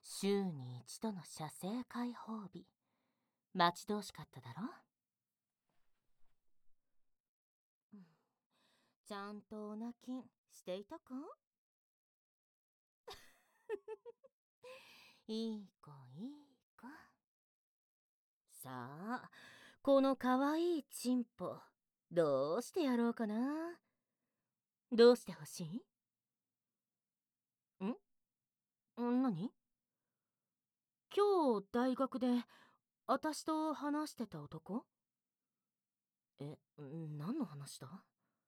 週に一度の写生開放日。待ち遠しかっただろ。ちゃんとお泣きしていたか？いい子いい子。さあ、このかわいいチンポ、どうしてやろうかな。どうしてほしい？何？今日大学で私と話してた男？何の話だ？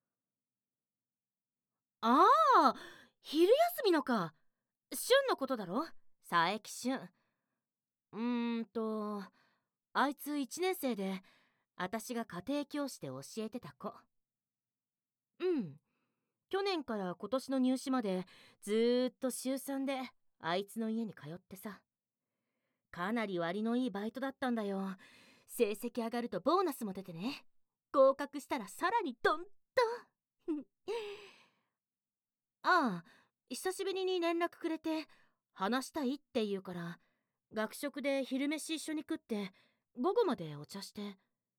ああ、昼休みのか。俊のことだろ？佐伯俊。あいつ1年生で、私が家庭教師で教えてた子。去年から今年の入試までずーっと週3であいつの家に通ってさ。かなり割のいいバイトだったんだよ。成績上がるとボーナスも出てね。合格したらさらにドンと。ああ、久しぶりに連絡くれて話したいって言うから、学食で昼飯一緒に食って午後までお茶して。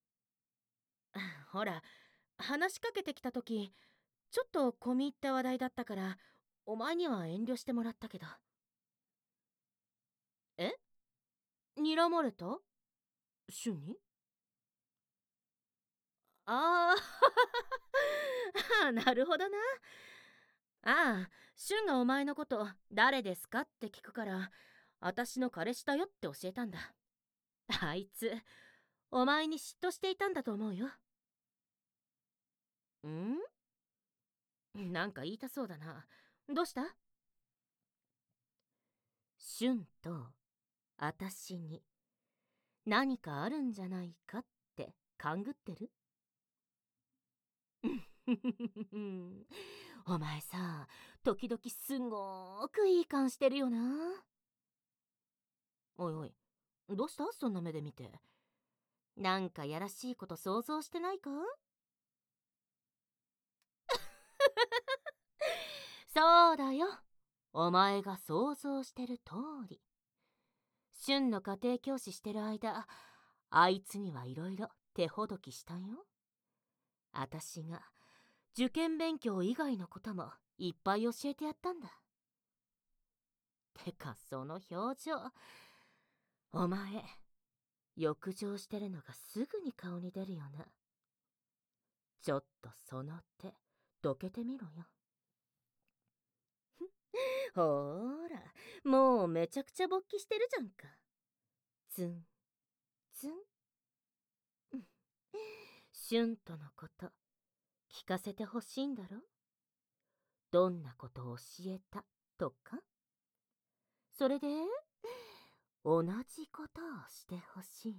ほら、話しかけてきた時ちょっと込み入った話題だったから、お前には遠慮してもらったけど。え？睨まれた？俊に？ああなるほどな。ああ、俊がお前のこと誰ですかって聞くから、私の彼氏だよって教えたんだ。あいつお前に嫉妬していたんだと思うよ。なんか言いたそうだな。どうした？俊と私に何かあるんじゃないかって勘ぐってる？お前さ、時々すごーくいい感してるよな。おいおい、どうした？そんな目で見て。なんかやらしいこと想像してないか？そうだよ。お前が想像してる通り。俊の家庭教師してる間、あいつにはいろいろ手ほどきしたよ。あたしが受験勉強以外のこともいっぱい教えてやったんだ。てかその表情、お前欲情してるのがすぐに顔に出るよな。ちょっとその手どけてみろよ。ほーら、もうめちゃくちゃ勃起してるじゃんか。ツンツン。シュンとのこと聞かせてほしいんだろ？どんなことを教えたとか？それで同じことをしてほしい？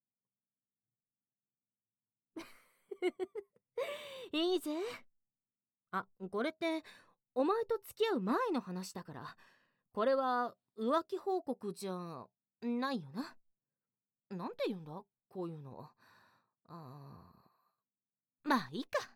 いいぜ。あ、これってお前と付き合う前の話だから、これは浮気報告じゃないよな。なんて言うんだこういうの。まあいいか。